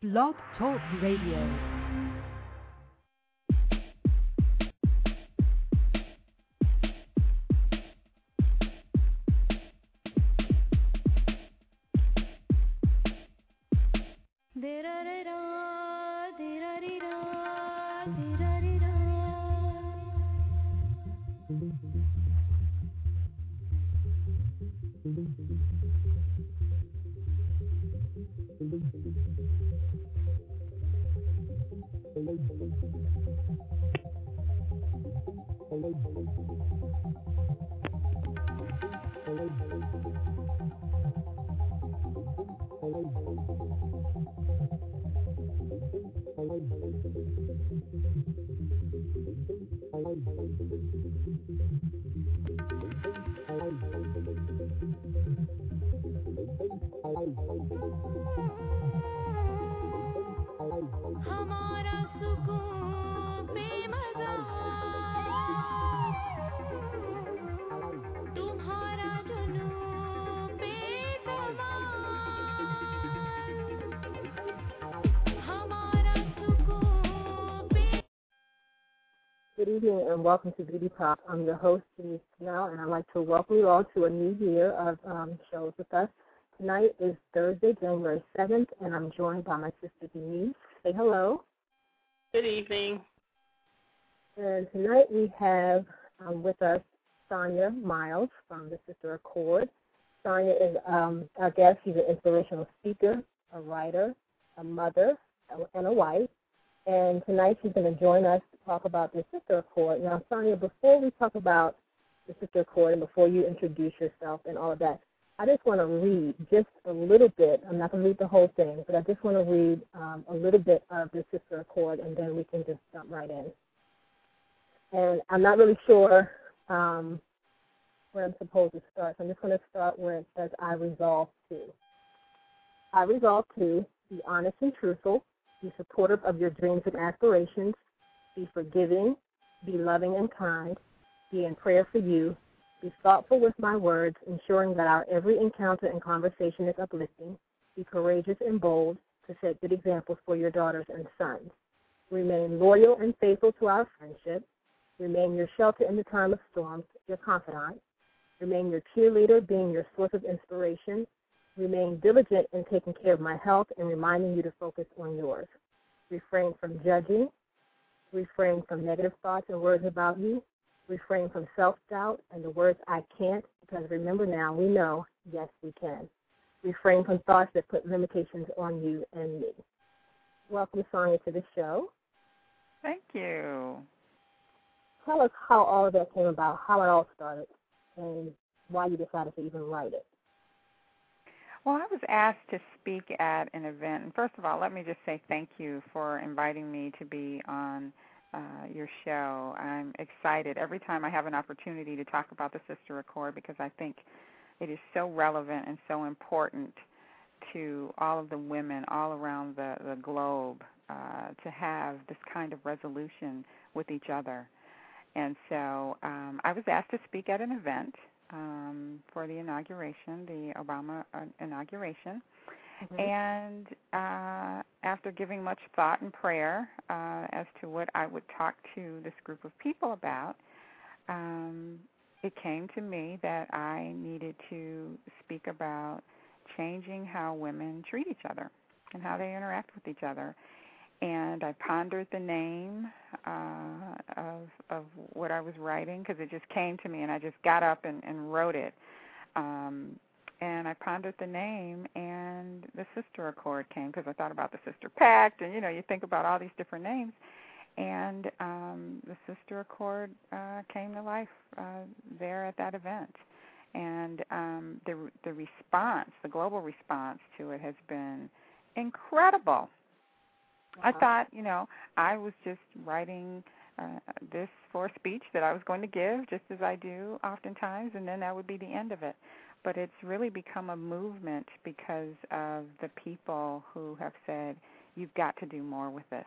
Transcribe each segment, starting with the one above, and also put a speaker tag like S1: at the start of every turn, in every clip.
S1: Blog Talk Radio. Good evening and welcome to Beauty Talk. I'm your host, Denise Snell, and I'd like to welcome you all to a new year of shows with us. Tonight is Thursday, January 7th, and I'm joined by my sister, Denise. Say hello.
S2: Good evening.
S1: And tonight we have with us Sonia Miles from the Sister Accord. Sonia is our guest. She's an inspirational speaker, a writer, a mother, and a wife. And tonight she's going to join us to talk about the Sister Accord. Now, Sonia, before we talk about the Sister Accord and before you introduce yourself and all of that, I just want to read just a little bit. I'm not going to read the whole thing, but I just want to read a little bit of the Sister Accord, and then we can just jump right in. And I'm not really sure where I'm supposed to start, so I'm just going to start where it says, I resolve to. I resolve to be honest and truthful, be supportive of your dreams and aspirations, be forgiving, be loving and kind, be in prayer for you, be thoughtful with my words, ensuring that our every encounter and conversation is uplifting, be courageous and bold to set good examples for your daughters and sons, remain loyal and faithful to our friendship, remain your shelter in the time of storms, your confidant, remain your cheerleader, being your source of inspiration, remain diligent in taking care of my health and reminding you to focus on yours. Refrain from judging. Refrain from negative thoughts and words about you. Refrain from self-doubt and the words I can't, because remember now, we know, yes, we can. Refrain from thoughts that put limitations on you and me. Welcome, Sonia, to the show.
S3: Thank you.
S1: Tell us how all of that came about, how it all started, and why you decided to even write it.
S3: Well, I was asked to speak at an event. And first of all, let me just say thank you for inviting me to be on your show. I'm excited every time I have an opportunity to talk about the Sister Accord, because I think it is so relevant and so important to all of the women all around the globe to have this kind of resolution with each other. And so I was asked to speak at an event for the inauguration, the Obama inauguration. Mm-hmm. And after giving much thought and prayer as to what I would talk to this group of people about, it came to me that I needed to speak about changing how women treat each other and how they interact with each other. And I pondered the name of what I was writing, because it just came to me, and I just got up and wrote it. And I pondered the name, and the Sister Accord came, because I thought about the Sister Pact, and, you think about all these different names. And the Sister Accord came to life there at that event. And the response, the global response to it has been incredible. I thought, I was just writing this for a speech that I was going to give, just as I do oftentimes, and then that would be the end of it. But it's really become a movement because of the people who have said, you've got to do more with this.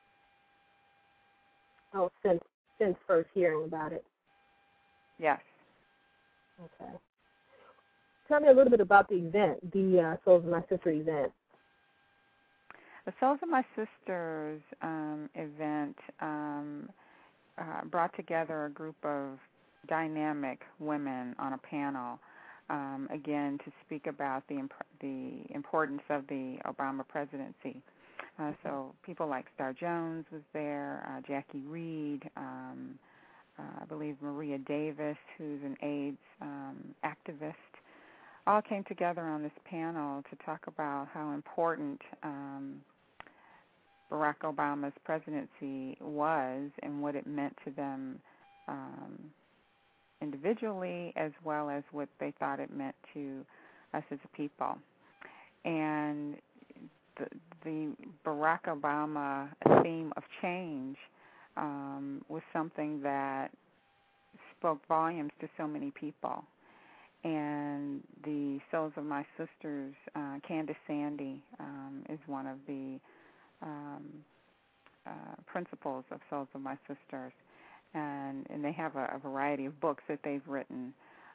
S1: Oh, since first hearing about it.
S3: Yes.
S1: Okay. Tell me a little bit about the event, the Souls of My Sister event.
S3: The Souls of My Sisters event brought together a group of dynamic women on a panel, again, to speak about the importance of the Obama presidency. So people like Star Jones was there, Jackie Reed, I believe Maria Davis, who's an AIDS activist, all came together on this panel to talk about how important Barack Obama's presidency was and what it meant to them individually, as well as what they thought it meant to us as a people. And the Barack Obama theme of change was something that spoke volumes to so many people. And the Souls of My Sisters, Candace Sandy is one of the principals of Souls of My Sisters, and they have a variety of books that they've written.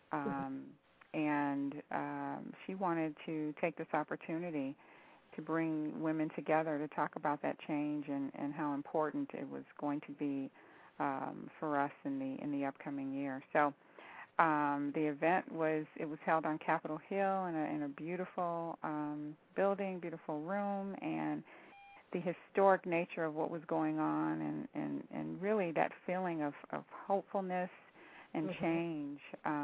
S3: And she wanted to take this opportunity to bring women together to talk about that change and how important it was going to be for us in the upcoming year. So the event was held on Capitol Hill in a beautiful building, beautiful room, and the historic nature of what was going on and really that feeling of hopefulness and change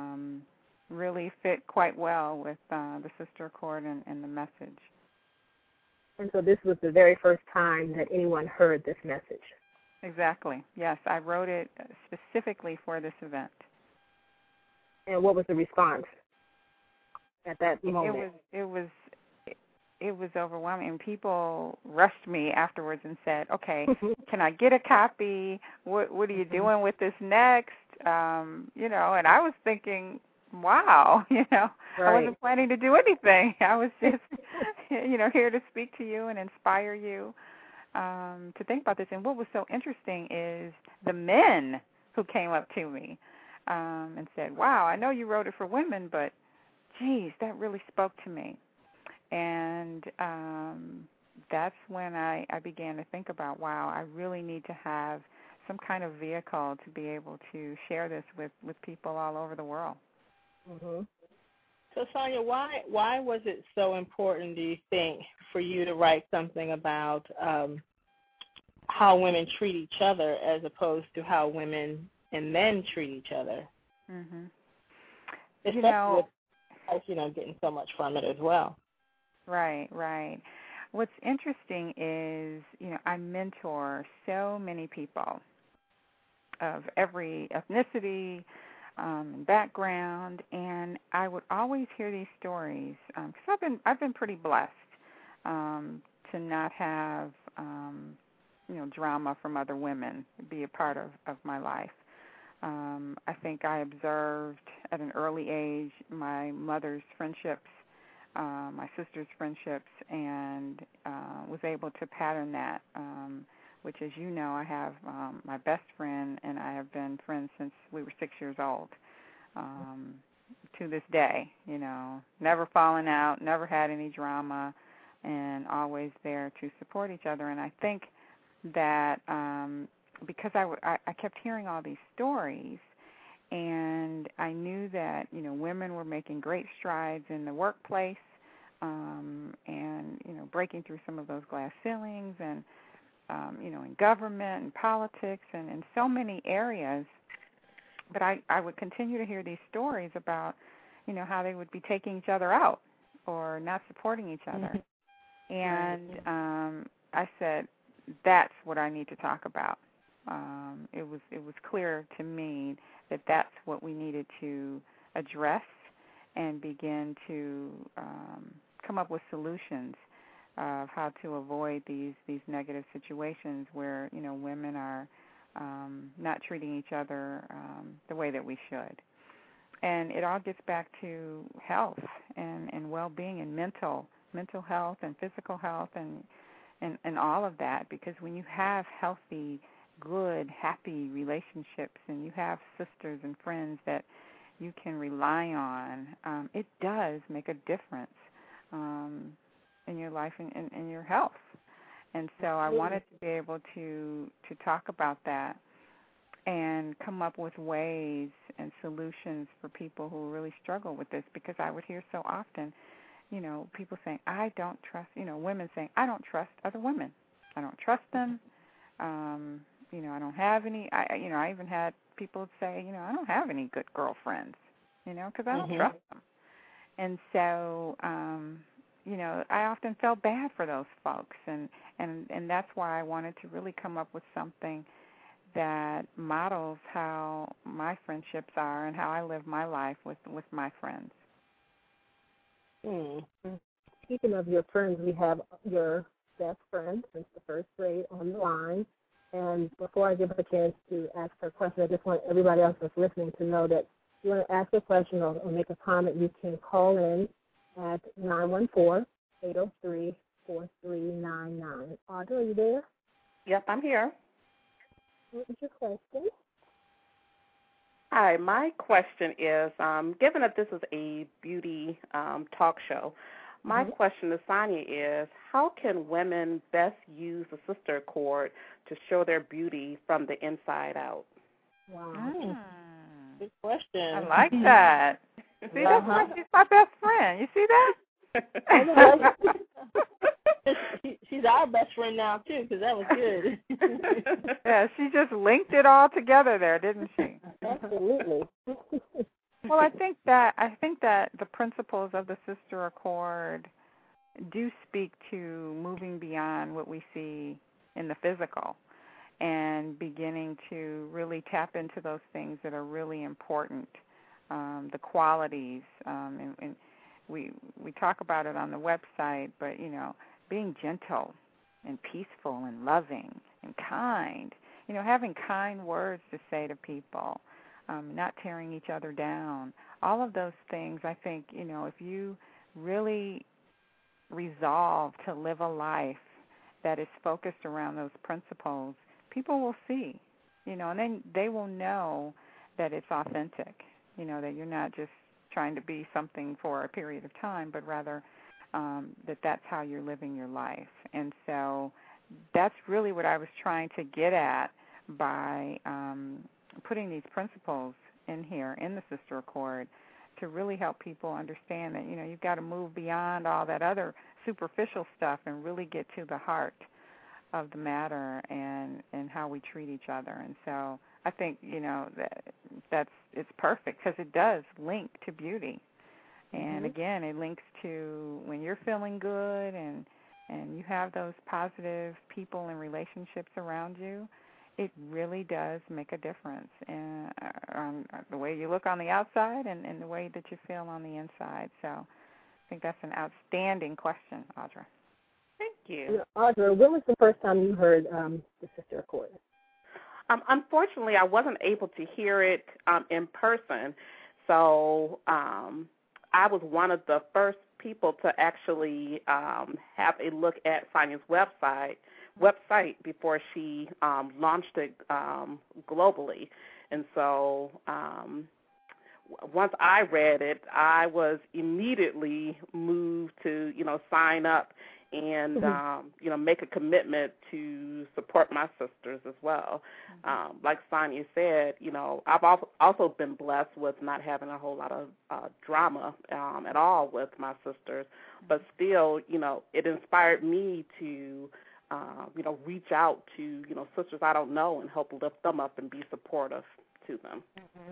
S3: really fit quite well with the Sister Accord and the message.
S1: And so this was the very first time that anyone heard this message.
S3: Exactly. Yes, I wrote it specifically for this event.
S1: And what was the response at that moment?
S3: It was overwhelming. People rushed me afterwards and said, "Okay, can I get a copy? What are you doing with this next?" And I was thinking, wow,
S1: Right.
S3: I wasn't planning to do anything. I was just, here to speak to you and inspire you to think about this. And what was so interesting is the men who came up to me and said, wow, I know you wrote it for women, but, geez, that really spoke to me. And that's when I began to think about, wow, I really need to have some kind of vehicle to be able to share this with people all over the world.
S1: Mm-hmm.
S2: So, Sonia, why was it so important, do you think, for you to write something about how women treat each other as opposed to how women and men treat each other?
S3: Mm-hmm.
S2: Especially with, getting so much from it as well.
S3: Right. What's interesting is, I mentor so many people of every ethnicity, background, and I would always hear these stories because I've been pretty blessed to not have drama from other women be a part of my life. I think I observed at an early age my mother's friendships, my sister's friendships, and was able to pattern that, which, as you know, I have my best friend, and I have been friends since we were 6 years old. To this day, never fallen out, never had any drama, and always there to support each other. And I think that because I kept hearing all these stories, and I knew that, women were making great strides in the workplace and, breaking through some of those glass ceilings and, in government and politics and in so many areas. But I would continue to hear these stories about, how they would be taking each other out or not supporting each other. And I said, that's what I need to talk about. It was clear to me that that's what we needed to address and begin to come up with solutions of how to avoid these negative situations where, women are not treating each other the way that we should. And it all gets back to health and well-being and mental health and physical health and all of that, because when you have healthy, good, happy relationships and you have sisters and friends that you can rely on, it does make a difference in your life and in your health. And so I wanted to be able to talk about that and come up with ways and solutions for people who really struggle with this, because I would hear so often, people saying, I don't trust, women saying, I don't trust other women. I don't trust them. I don't have any, I even had people say, I don't have any good girlfriends, because I don't trust them. And so, I often felt bad for those folks, and that's why I wanted to really come up with something that models how my friendships are and how I live my life with my friends.
S1: Speaking of your friends, we have your best friend since the first grade on the line. And before I give her a chance to ask her question, I just want everybody else that's listening to know that if you want to ask a question or make a comment, you can call in at 914-803-4399. Audra, are you there?
S4: Yep, I'm here.
S1: What is your question?
S4: Hi, my question is, given that this is a beauty talk show, my question to Sonia is, how can women best use the Sister Accord to show their beauty from the inside out?
S1: Wow.
S2: Good question.
S3: I like that. See, that's why she's my best friend. You see that?
S2: She's our best friend now, too, because that was good.
S3: Yeah, she just linked it all together there, didn't she?
S1: Absolutely.
S3: Well, I think that the principles of the Sister Accord do speak to moving beyond what we see in the physical and beginning to really tap into those things that are really important, the qualities. And we talk about it on the website, but, being gentle and peaceful and loving and kind, having kind words to say to people, not tearing each other down. All of those things, I think, if you really resolve to live a life that is focused around those principles, people will see, and then they will know that it's authentic, that you're not just trying to be something for a period of time, but rather that's how you're living your life. And so that's really what I was trying to get at by putting these principles in here in the Sister Accord to really help people understand that, you've got to move beyond all that other superficial stuff and really get to the heart of the matter and how we treat each other. And so I think, it's perfect because it does link to beauty. And again, it links to when you're feeling good and you have those positive people and relationships around you, it really does make a difference on the way you look on the outside and the way that you feel on the inside. So I think that's an outstanding question, Audra.
S4: Thank you.
S1: Audra, when was the first time you heard the Sister Accord?
S4: Unfortunately, I wasn't able to hear it in person, so I was one of the first people to actually have a look at Sonia's website before she launched it globally. And so once I read it, I was immediately moved to, sign up and, make a commitment to support my sisters as well. Like Sonia said, I've also been blessed with not having a whole lot of drama at all with my sisters, but still, it inspired me to, reach out to, sisters I don't know and help lift them up and be supportive to them.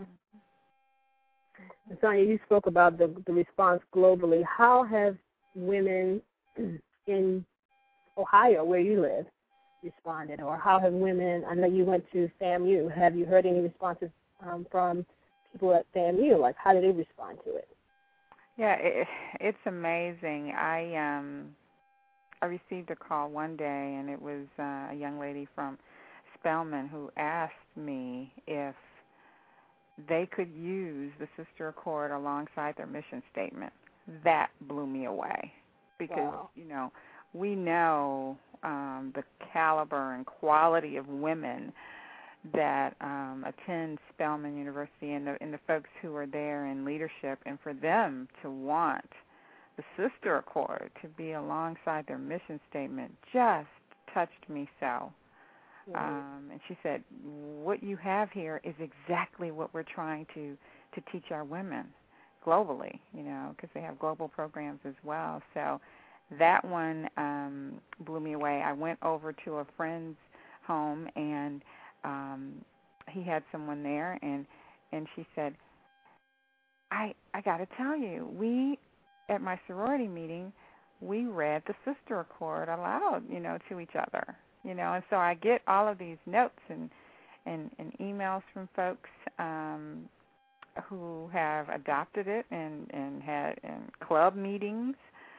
S1: Sonia, you spoke about the response globally. How have women in Ohio, where you live, responded? Or how have women, I know you went to FAMU, have you heard any responses from people at FAMU? Like, how do they respond to it?
S3: Yeah, it's amazing. I received a call one day, and it was a young lady from Spelman who asked me if they could use the Sister Accord alongside their mission statement. That blew me away because, we know the caliber and quality of women that attend Spelman University and the folks who are there in leadership, and for them to want the Sister Accord to be alongside their mission statement just touched me so. And she said, what you have here is exactly what we're trying to teach our women globally, because they have global programs as well. So that one blew me away. I went over to a friend's home, and he had someone there, and she said, I got to tell you, we, at my sorority meeting, we read the Sister Accord aloud, to each other, and so I get all of these notes and emails from folks who have adopted it and had in club meetings.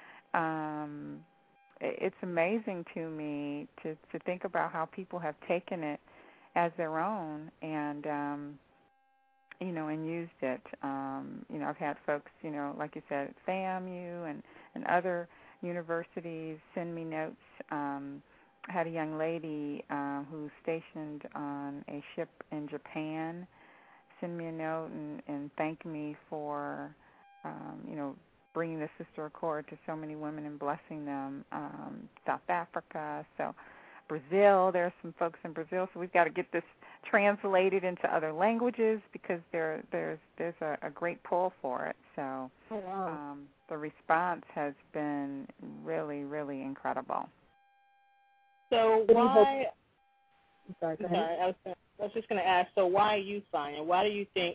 S3: It's amazing to me to think about how people have taken it as their own and and used it. I've had folks, like you said, at FAMU and other universities send me notes. I had a young lady who's stationed on a ship in Japan send me a note and thank me for, bringing the Sister Accord to so many women and blessing them. South Africa, so Brazil, there's some folks in Brazil, so we've got to get this translated into other languages because there's a great pull for it. So the response has been really, really incredible.
S2: So why?
S1: Sorry, go ahead.
S2: I was just going to ask. So why you, Sonia? Why do you think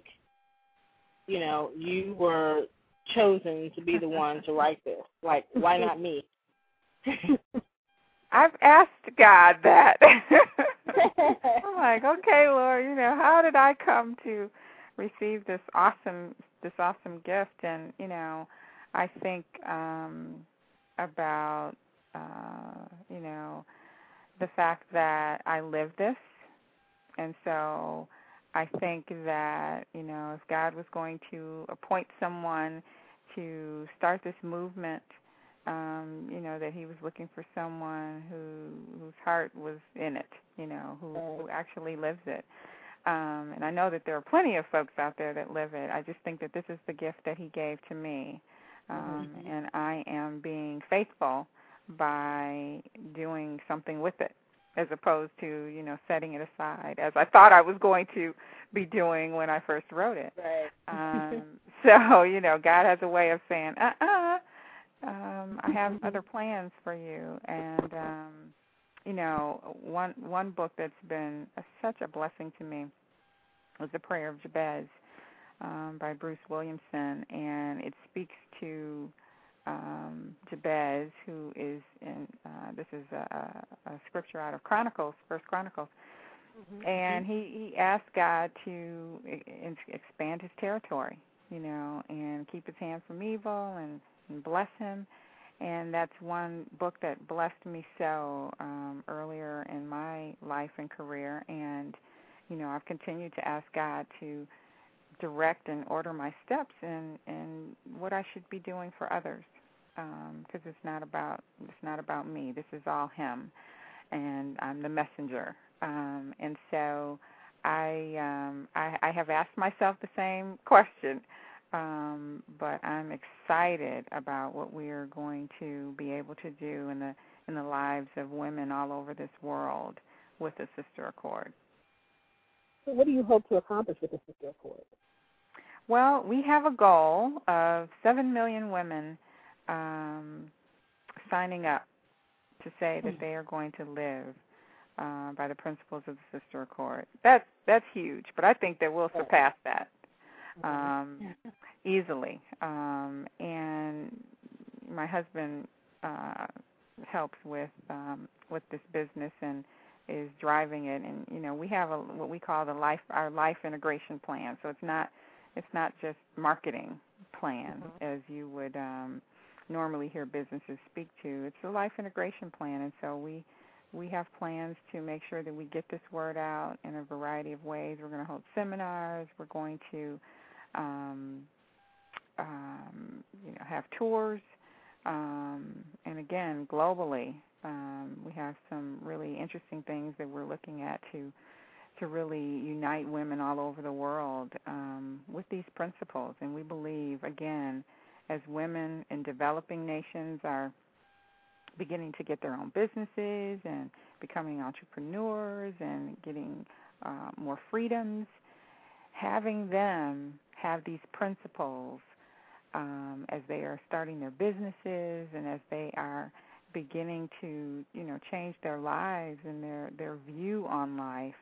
S2: you were chosen to be the one to write this? Like, why not me?
S3: I've asked God that. I'm like, okay, Lord, how did I come to receive this awesome gift? And I think about the fact that I live this, and so I think that if God was going to appoint someone to start this movement, that He was looking for someone whose heart was in it, who actually lives it. And I know that there are plenty of folks out there that live it. I just think that this is the gift that He gave to me, and I am being faithful by doing something with it, as opposed to, setting it aside, as I thought I was going to be doing when I first wrote it.
S2: Right.
S3: So, God has a way of saying, I have other plans for you. And, one book that's been such a blessing to me was The Prayer of Jabez by Bruce Williamson, and it speaks to Jabez, who is in, this is a scripture out of Chronicles, First Chronicles, and he asked God to expand his territory, and keep his hand from evil and bless him. And that's one book that blessed me so earlier in my life and career. And, I've continued to ask God to direct and order my steps in what I should be doing for others, because it's not about me. This is all Him, and I'm the messenger. And so I have asked myself the same question, but I'm excited about what we are going to be able to do in the lives of women all over this world with the Sister Accord.
S1: So what do you hope to accomplish with the Sister Accord?
S3: Well, we have a goal of 7 million women signing up to say that they are going to live by the principles of the Sister Accord. That's huge, but I think that we'll surpass that easily. And my husband helps with this business and is driving it, and we have what we call our life integration plan. So it's not just marketing plan as you would normally hear businesses speak to. It's a life integration plan, and so we have plans to make sure that we get this word out in a variety of ways. We're going to hold seminars. We're going to have tours, and again, globally, we have some really interesting things that we're looking at to really unite women all over the world with these principles. And we believe, again, as women in developing nations are beginning to get their own businesses and becoming entrepreneurs and getting more freedoms, having them have these principles as they are starting their businesses and as they are beginning to, change their lives and their view on life.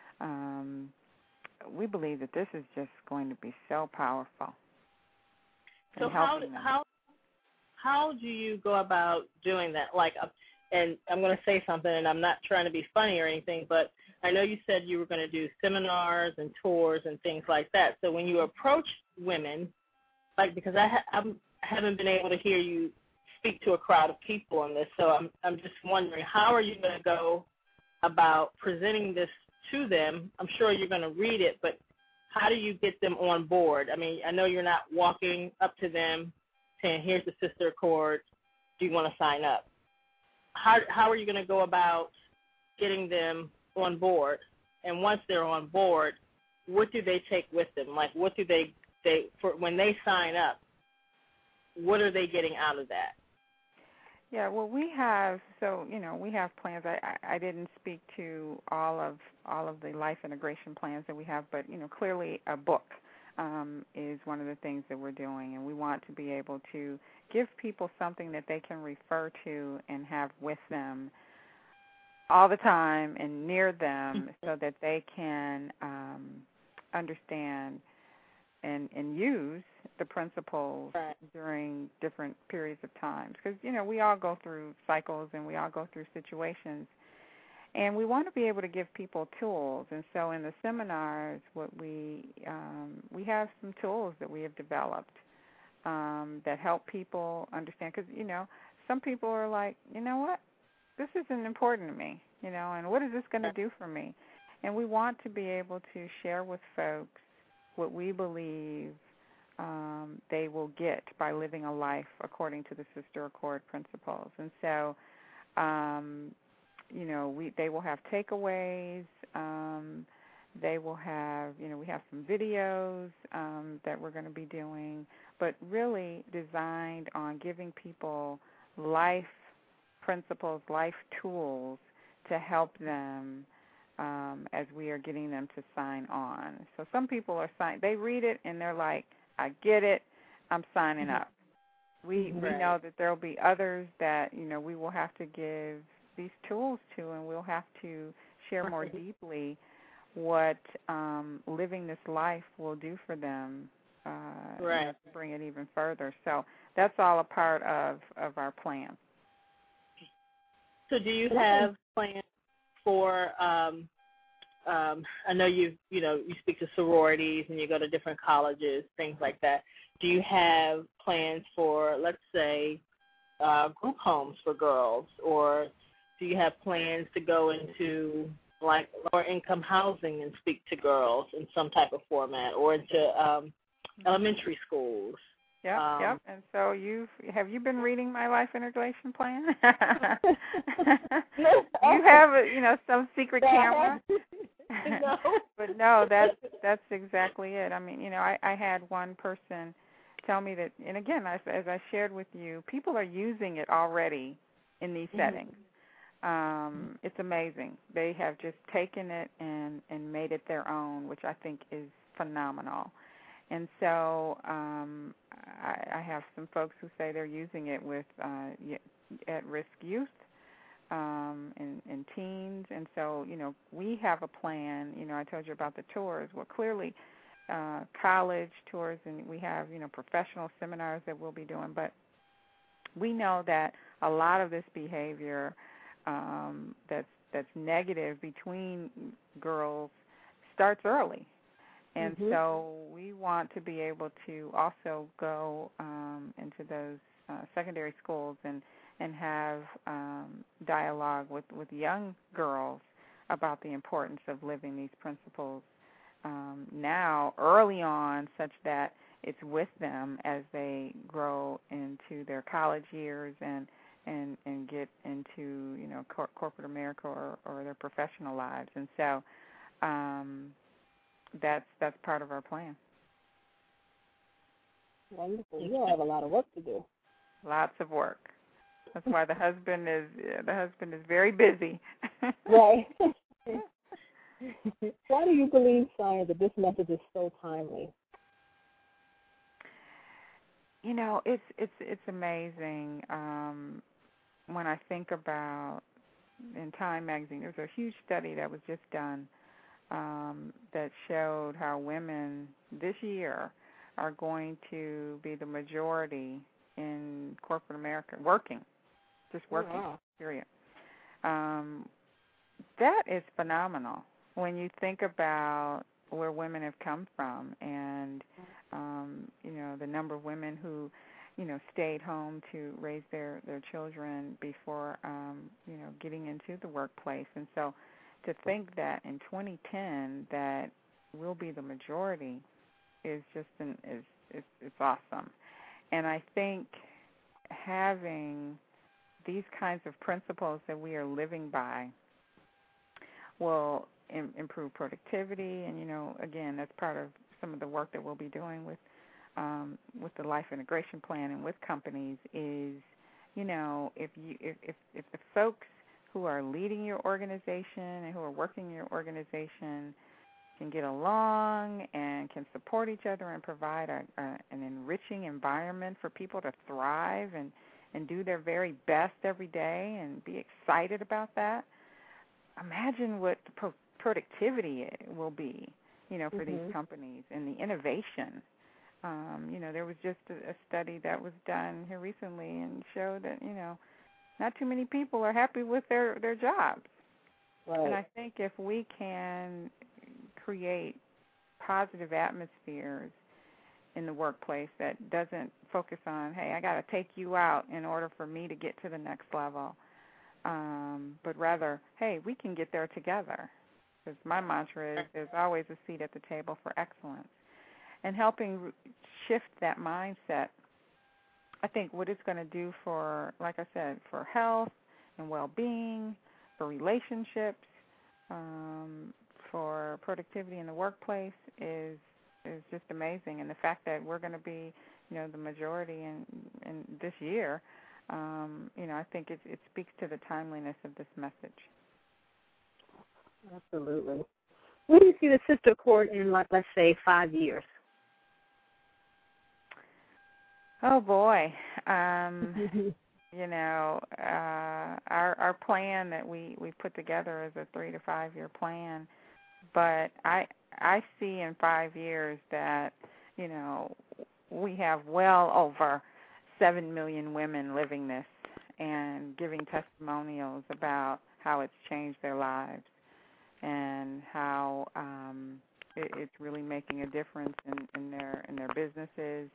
S3: We believe that this is just going to be so powerful.
S2: So how do you go about doing that? Like, and I'm going to say something, and I'm not trying to be funny or anything, but I know you said you were going to do seminars and tours and things like that. So when you approach women, like, because I haven't been able to hear you speak to a crowd of people on this, so I'm just wondering, how are you going to go about presenting this to them? I'm sure you're going to read it, but how do you get them on board? I mean, I know you're not walking up to them saying, here's the Sister Accord, do you want to sign up? How are you going to go about getting them on board? And once they're on board, what do they take with them? Like, what do they for when they sign up, what are they getting out of that?
S3: Yeah, well, we have plans. I didn't speak to all of the life integration plans that we have, but clearly a book is one of the things that we're doing, and we want to be able to give people something that they can refer to and have with them all the time and near them, so that they can understand and use the principles during different periods of time. Because, we all go through cycles and we all go through situations. And we want to be able to give people tools. And so in the seminars, what we have some tools that we have developed that help people understand. Because, some people are like, you know what, this isn't important to me, and what is this going to do for me? And we want to be able to share with folks what we believe they will get by living a life according to the Sister Accord principles. And so, they will have takeaways. They will have, we have some videos that we're going to be doing, but really designed on giving people life principles, life tools to help them as we are getting them to sign on. So some people are they read it and they're like, I get it, I'm signing up. We know that there will be others that, we will have to give these tools to, and we'll have to share more deeply what living this life will do for them to bring it even further. So that's all a part of our plan.
S2: So do you have plans for, I know you speak to sororities and you go to different colleges, things like that. Do you have plans for, let's say, group homes for girls, or do you have plans to go into like lower income housing and speak to girls in some type of format, or into elementary schools?
S3: Yep. And so have you been reading my life integration plan? You have some secret camera.
S1: No.
S3: But no, that's exactly it. I mean, I had one person tell me that, and again, as I shared with you, people are using it already in these settings. It's amazing. They have just taken it and made it their own, which I think is phenomenal. And so I have some folks who say they're using it with at-risk youth and teens. And so, we have a plan. I told you about the tours. Well, clearly college tours, and we have, professional seminars that we'll be doing. But we know that a lot of this behavior that's negative between girls starts early. And so we want to be able to also go into those secondary schools and have dialogue with young girls about the importance of living these principles now, early on, such that it's with them as they grow into their college years and get into, corporate America or their professional lives. And so that's part of our plan.
S1: Wonderful. You all have a lot of work to do.
S3: Lots of work. That's why the husband is very busy.
S1: Right. Why do you believe, Sonia, that this message is so timely?
S3: You know, it's amazing. When I think about in Time magazine, there was a huge study that was just done that showed how women this year are going to be the majority in corporate America, working,
S1: Wow.
S3: period. That is phenomenal when you think about where women have come from and, you know, the number of women who, you know, stayed home to raise their children before, you know, getting into the workplace. And so to think that in 2010 that we'll be the majority is just it's awesome. And I think having these kinds of principles that we are living by will improve productivity. And, you know, again, that's part of some of the work that we'll be doing with the Life Integration Plan and with companies is, you know, if the folks who are leading your organization and who are working in your organization can get along and can support each other and provide an enriching environment for people to thrive and do their very best every day and be excited about that, imagine what the productivity will be, you know, for these companies and the innovation. You know, there was just a study that was done here recently and showed that, you know, not too many people are happy with their jobs.
S1: Right.
S3: And I think if we can create positive atmospheres in the workplace that doesn't focus on, hey, I got to take you out in order for me to get to the next level, but rather, hey, we can get there together. Because my mantra is there's always a seat at the table for excellence. And helping shift that mindset, I think what it's going to do for, like I said, for health and well-being, for relationships, for productivity in the workplace is just amazing. And the fact that we're going to be, you know, the majority in this year, you know, I think it speaks to the timeliness of this message.
S1: Absolutely. Where do you see the Sister Accord in, like, let's say, 5 years?
S3: Oh boy, you know, our plan that we put together is a 3 to 5 year plan, but I see in 5 years that, you know, we have well over 7 million women living this and giving testimonials about how it's changed their lives and how it's really making a difference in their businesses.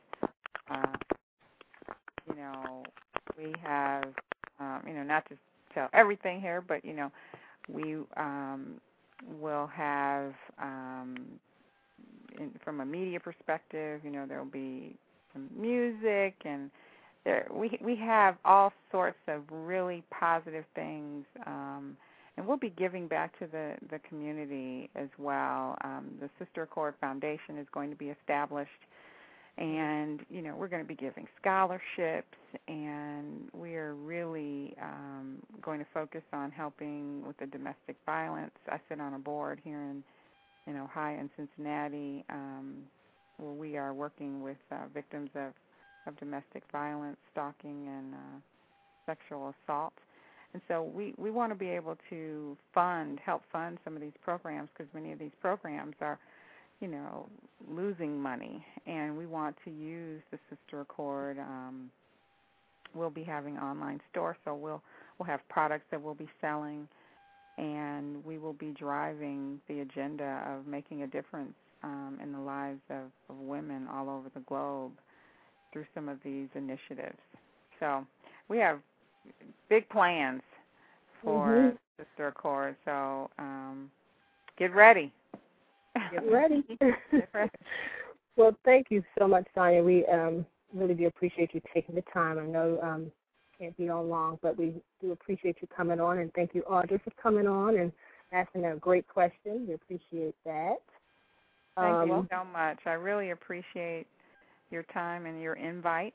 S3: You know, we have, you know, not to tell everything here, but, you know, we will have, from a media perspective, you know, there will be some music, and we have all sorts of really positive things, and we'll be giving back to the community as well. The Sister Accord Foundation is going to be established. And, you know, we're going to be giving scholarships, and we are really going to focus on helping with the domestic violence. I sit on a board here in Ohio and Cincinnati where we are working with victims of domestic violence, stalking, and sexual assault. And so we want to be able to help fund some of these programs because many of these programs are, you know, losing money, and we want to use the Sister Accord. We'll be having an online store, so we'll have products that we'll be selling, and we will be driving the agenda of making a difference in the lives of women all over the globe through some of these initiatives. So we have big plans for Sister Accord, so get ready.
S1: Get ready. Well, thank you so much, Sonia. We really do appreciate you taking the time. I know can't be on long, but we do appreciate you coming on, and thank you, Audrey, for coming on and asking a great question. We appreciate that.
S3: Thank you so much. I really appreciate your time and your invite.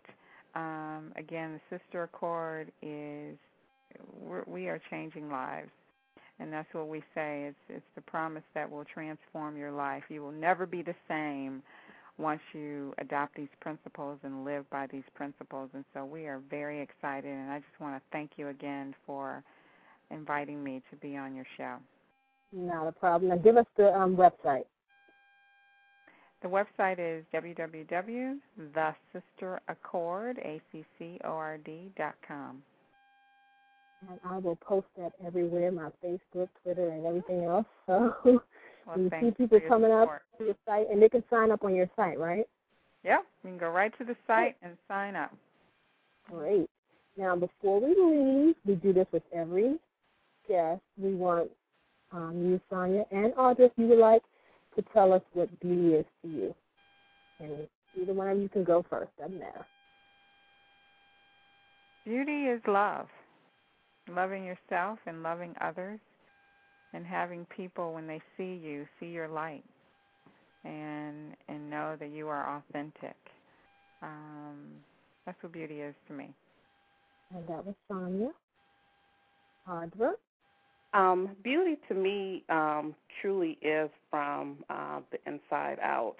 S3: Again, the Sister Accord is, we are changing lives. And that's what we say. It's the promise that will transform your life. You will never be the same once you adopt these principles and live by these principles. And so we are very excited, and I just want to thank you again for inviting me to be on your show. Not
S1: a problem. Now give us the website.
S3: The website is www.thesisteraccord.com.
S1: And I will post that everywhere, my Facebook, Twitter, and everything else. So you see people coming up to your site, and they can sign up on your site, right?
S3: Yeah, you can go right to the site and sign up.
S1: Great. Now, before we leave, we do this with every guest. We want you, Sonia, and Audra, if you would like, to tell us what beauty is to you. And either one of you can go first. Doesn't matter.
S3: Beauty is love. Loving yourself and loving others, and having people, when they see you, see your light and know that you are authentic. That's what beauty is to me.
S1: And that was Sonia. Audra?
S4: Beauty to me truly is from the inside out.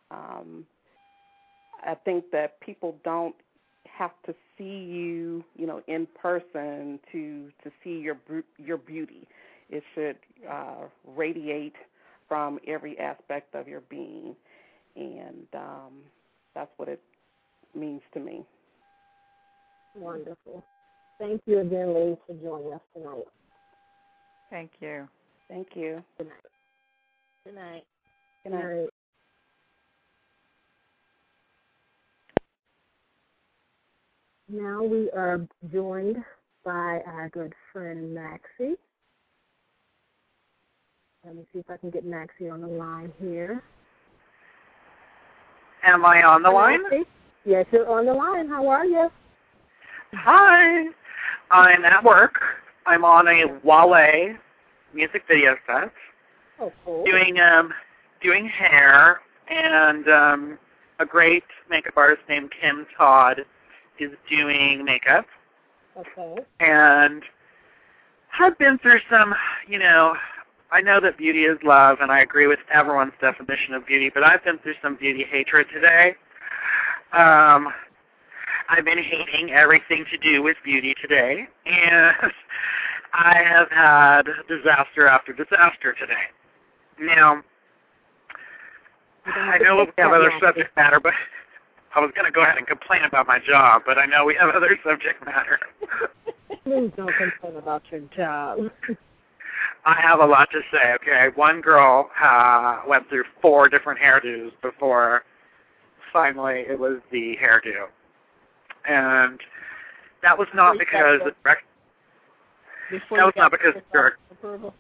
S4: I think that people don't have to see you, in person to see your beauty. It should radiate from every aspect of your being, and that's what it means to me.
S1: Wonderful. Thank you again, ladies, for joining us tonight.
S3: Thank you.
S4: Thank you.
S1: Good night.
S2: Good night.
S1: Good night. Now we are joined by our good friend Maxie. Let me see if I can get Maxie on the line here.
S5: Am I on the line?
S1: Yes, you're on the line. How are you?
S5: Hi. I'm at work. I'm on a Wale music video set.
S1: Oh, cool.
S5: Doing hair, and a great makeup artist named Kim Todd is doing makeup.
S1: Okay.
S5: And I've been through some, I know that beauty is love, and I agree with everyone's definition of beauty, but I've been through some beauty hatred today. I've been hating everything to do with beauty today, and I have had disaster after disaster today. Now, I know we have other subject matter, but I was going to go ahead and complain about my job, but I know we have other subject matter.
S1: Please don't complain about your job.
S5: I have a lot to say, okay? One girl went through 4 different hairdos before finally it was the hairdo. And that was not because
S2: approval.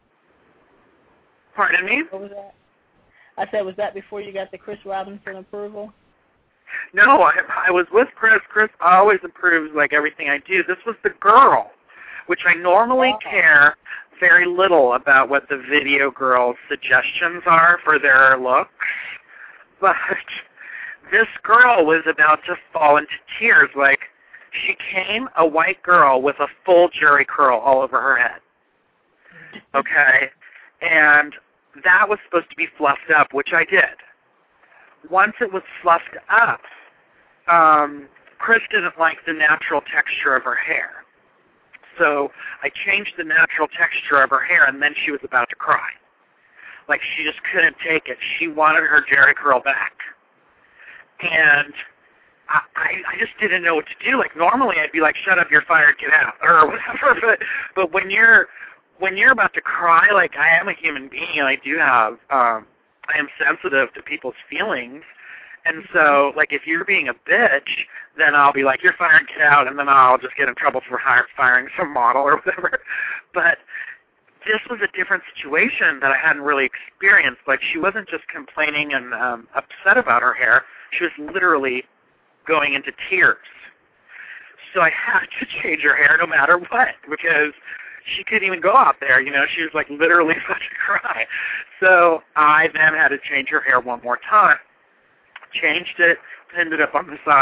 S5: Pardon me?
S2: What was that? I said, was that before you got the Chris Robinson approval?
S5: No, I was with Chris. Chris always approves like everything I do. This was the girl, which I normally care very little about what the video girl's suggestions are for their looks. But this girl was about to fall into tears. Like, she came a white girl with a full jerry curl all over her head. Okay? And that was supposed to be fluffed up, which I did. Once it was fluffed up, Chris didn't like the natural texture of her hair. So I changed the natural texture of her hair, and then she was about to cry. Like, she just couldn't take it. She wanted her jerry curl back. And I just didn't know what to do. Like, normally I'd be like, shut up, you're fired, get out, or whatever. But when you're about to cry, like, I am a human being, and I do have, I am sensitive to people's feelings. And so, like, if you're being a bitch, then I'll be like, you're fired, get out, and then I'll just get in trouble for firing some model or whatever. But this was a different situation that I hadn't really experienced. Like, she wasn't just complaining and upset about her hair. She was literally going into tears. So I had to change her hair no matter what, because she couldn't even go out there. She was, like, literally about to cry. So I then had to change her hair one more time. Changed it, pinned it up on the side,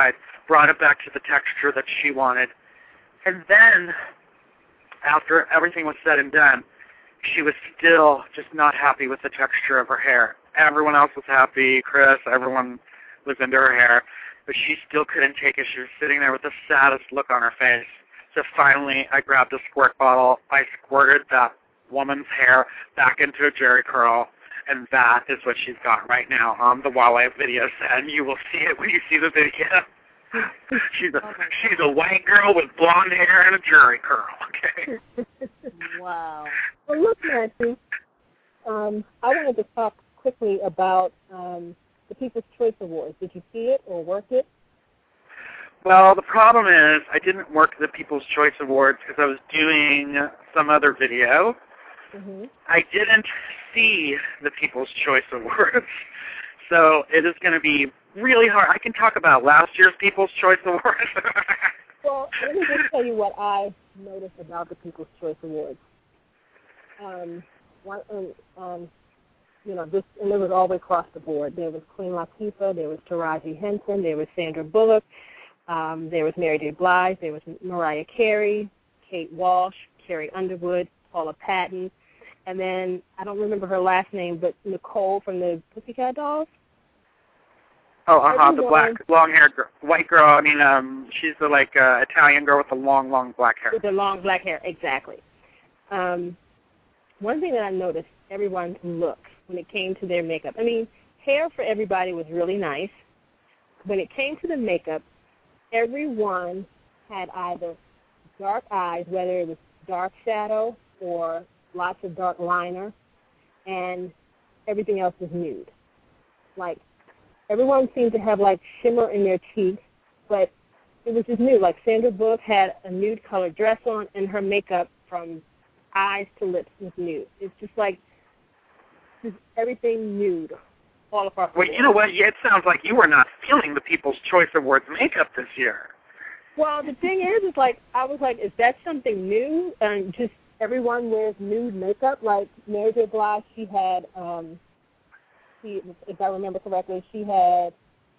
S5: brought it back to the texture that she wanted. And then, after everything was said and done, she was still just not happy with the texture of her hair. Everyone else was happy, Chris, everyone was into her hair, but she still couldn't take it. She was sitting there with the saddest look on her face. So finally, I grabbed a squirt bottle, I squirted that woman's hair back into a jerry curl, and that is what she's got right now on the Wale video set, and you will see it when you see the video. She's a white girl with blonde hair and a jerry curl, okay?
S1: Wow. Well, look, Nancy, I wanted to talk quickly about the People's Choice Awards. Did you see it or work it?
S5: Well, the problem is I didn't work the People's Choice Awards because I was doing some other video.
S1: Mm-hmm.
S5: I didn't see the People's Choice Awards, so it is going to be really hard. I can talk about last year's People's Choice Awards.
S1: Well, let me just tell you what I noticed about the People's Choice Awards. This, and it was all the way across the board. There was Queen Latifah, there was Taraji Henson, there was Sandra Bullock, there was Mary J. Blige, there was Mariah Carey, Kate Walsh, Carrie Underwood, Paula Patton, and then I don't remember her last name, but Nicole from the Pussycat Dolls.
S5: Oh, the black, long-haired white girl. I mean, she's the Italian girl with the long black hair.
S1: With the long black hair, exactly. One thing that I noticed, everyone's look when it came to their makeup. I mean, hair for everybody was really nice. When it came to the makeup, everyone had either dark eyes, whether it was dark shadow or lots of dark liner, and everything else was nude. Like, everyone seemed to have, shimmer in their cheeks, but it was just nude. Like, Sandra Bullock had a nude-colored dress on, and her makeup from eyes to lips was nude. It's just everything nude all across the board.
S5: Well, you know what? It sounds like you were not feeling the People's Choice Awards makeup this year.
S1: Well, the thing is I was like, is that something new? And just everyone wears nude makeup. Like Mary J. Blige, she had, if I remember correctly, she had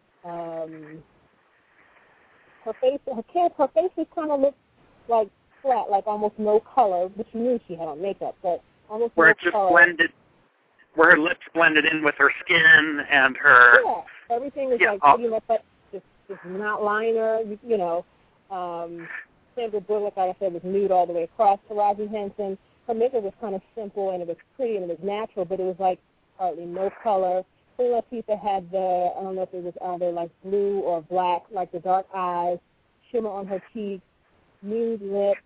S1: her face just kind of looked like flat, like almost no color, but you knew she had on makeup, but almost
S5: where
S1: no
S5: it just
S1: color.
S5: blended, where her lips blended in with her skin and her.
S1: Yeah, everything was pretty much just not liner, Sandra Bullock, like I said, was nude all the way across. Taraji Henson, her makeup was kind of simple and it was pretty and it was natural, but it was hardly no color. Queen Latifah had I don't know if it was either blue or black, like the dark eyes, shimmer on her cheeks, nude lips.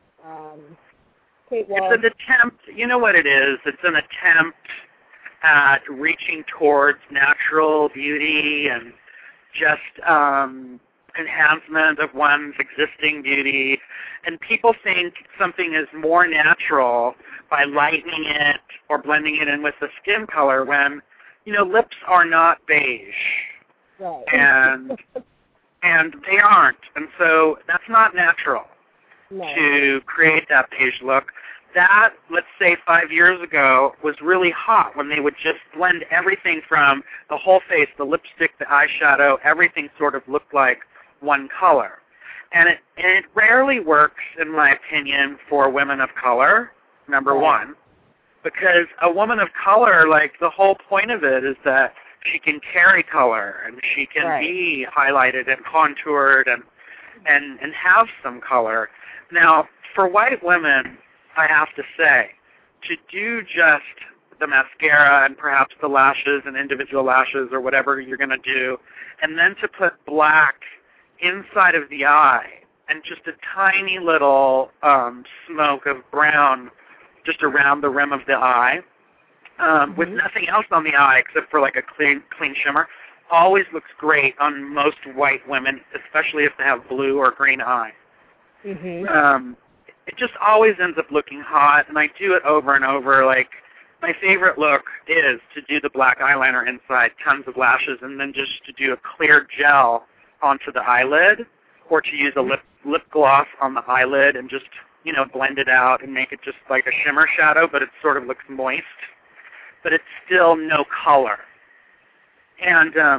S1: Kate Walsh.
S5: It's an attempt, you know what it is? It's an attempt at reaching towards natural beauty and just enhancement of one's existing beauty. And people think something is more natural by lightening it or blending it in with the skin color when, lips are not beige.
S1: Right.
S5: And they aren't. And so that's not natural.
S1: No.
S5: To create that beige look. That, let's say 5 years ago, was really hot when they would just blend everything from the whole face, the lipstick, the eyeshadow, everything sort of looked like one color. And it rarely works, in my opinion, for women of color, number one, because a woman of color, the whole point of it is that she can carry color and she can be highlighted and contoured and have some color. Now, for white women, I have to say, to do just the mascara and perhaps the lashes and individual lashes or whatever you're going to do, and then to put black inside of the eye and just a tiny little smoke of brown just around the rim of the eye with nothing else on the eye except for a clean shimmer, always looks great on most white women, especially if they have blue or green eyes.
S1: Mm-hmm.
S5: It just always ends up looking hot, and I do it over and over. My favorite look is to do the black eyeliner inside, tons of lashes, and then just to do a clear gel onto the eyelid, or to use a lip gloss on the eyelid and just, blend it out and make it just like a shimmer shadow, but it sort of looks moist, but it's still no color. And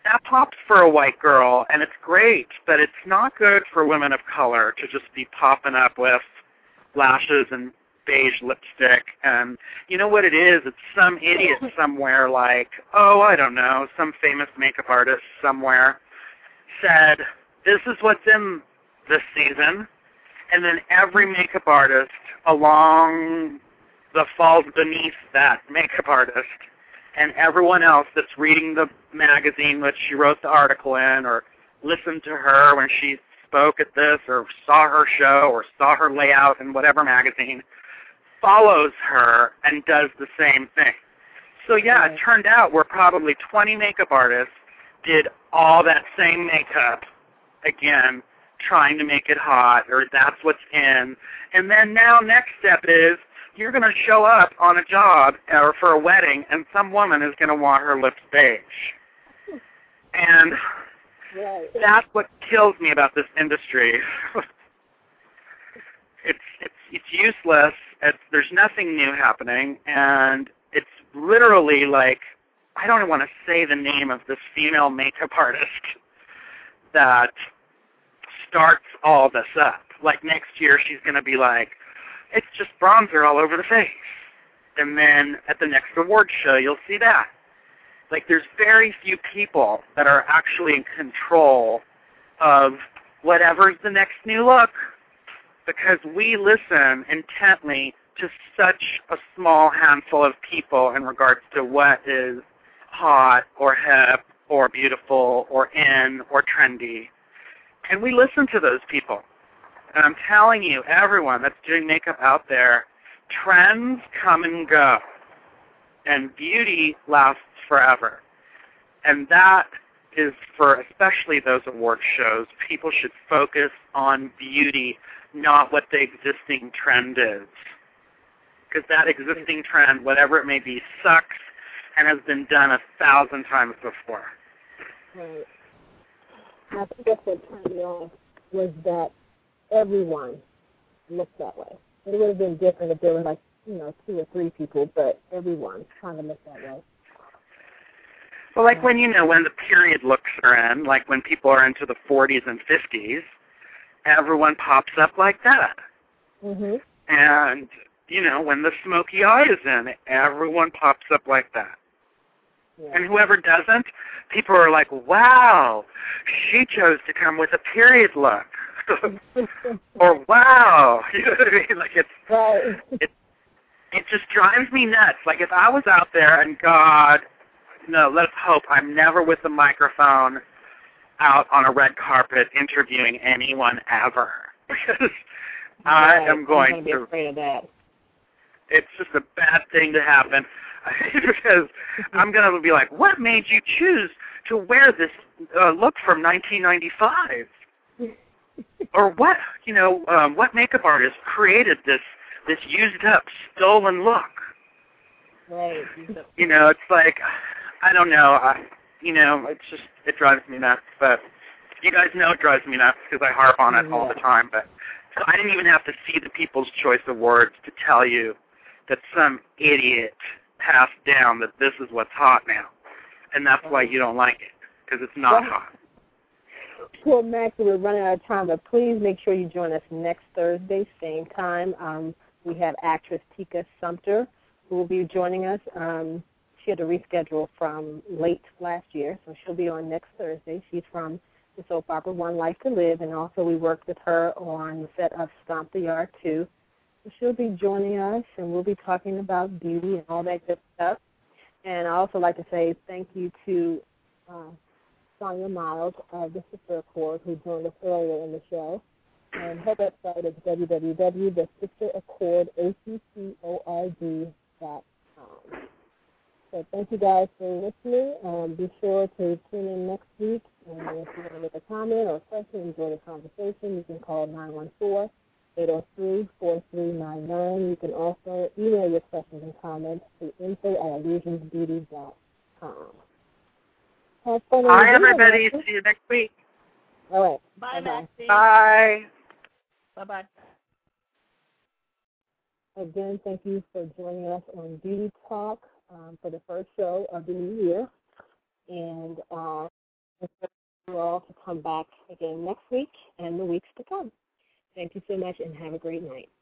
S5: that pops for a white girl, and it's great, but it's not good for women of color to just be popping up with lashes and beige lipstick. And you know what it is? It's some idiot somewhere like, oh, I don't know, some famous makeup artist somewhere said, this is what's in this season. And then every makeup artist along the falls beneath that makeup artist and everyone else that's reading the magazine that she wrote the article in or listened to her when she spoke at this or saw her show or saw her layout in whatever magazine follows her and does the same thing. So yeah, it turned out where probably 20 makeup artists did all that same makeup again, trying to make it hot, or that's what's in. And then now next step is you're going to show up on a job or for a wedding, and some woman is going to want her lips beige. And that's what kills me about this industry. It's useless. There's nothing new happening, and it's literally like, I don't even want to say the name of this female makeup artist that starts all this up. Like next year she's going to be like, it's just bronzer all over the face. And then at the next award show you'll see that. Like there's very few people that are actually in control of whatever's the next new look, because we listen intently to such a small handful of people in regards to what is hot or hip or beautiful or in or trendy. And we listen to those people. And I'm telling you, everyone that's doing makeup out there, trends come and go. And beauty lasts forever. And that is for especially those award shows. People should focus on beauty, not what the existing trend is. Because that existing trend, whatever it may be, sucks and has been done 1,000 times before.
S1: Right. I think that's what turned me off, was that everyone looked that way. It would have been different if there were like, 2 or 3 people, but everyone kind of looked that way.
S5: Well, like when the period looks are in, like when people are into the 40s and 50s, everyone pops up like that.
S1: Mm-hmm.
S5: And, when the smoky eye is in, everyone pops up like that.
S1: Yeah.
S5: And whoever doesn't, people are like, wow, she chose to come with a period look. Or wow. You know what I mean? Like it just drives me nuts. Like if I was out there and God, let's hope I'm never with a microphone out on a red carpet interviewing anyone ever. Because I am going to
S1: be afraid of that.
S5: It's just a bad thing to happen. Because I'm going to be like, what made you choose to wear this look from 1995? Or what, what makeup artist created this used up, stolen look?
S1: Right.
S5: It's like, I don't know. It drives me nuts. But you guys know it drives me nuts because I harp on it all the time. But so I didn't even have to see the People's Choice Awards to tell you that some idiot passed down that this is what's hot now. And that's why you don't like it, because it's not hot.
S1: Well, Max, we're running out of time, but please make sure you join us next Thursday, same time. We have actress Tika Sumpter, who will be joining us. She had to reschedule from late last year, so she'll be on next Thursday. She's from the soap opera One Life to Live, and also we worked with her on the set of Stomp the Yard 2. So she'll be joining us, and we'll be talking about beauty and all that good stuff. And I also like to say thank you to Sonia Miles of the Sister Accord, who joined us earlier in the show. And her website is www.thesisteraccordaccord.com. So thank you guys for listening. Be sure to tune in next week. And if you want to make a comment or a question and join the conversation, you can call 914-803-4399. You can also email your questions and comments to info@illusionsbeauty.com. Have fun.
S5: Bye, everybody. See you next week.
S1: All right.
S2: Bye, Maxie.
S5: Bye.
S2: Bye-bye.
S1: Again, thank you for joining us on Beauty Talk for the first show of the new year. And And for you all to come back again next week and the weeks to come. Thank you so much and have a great night.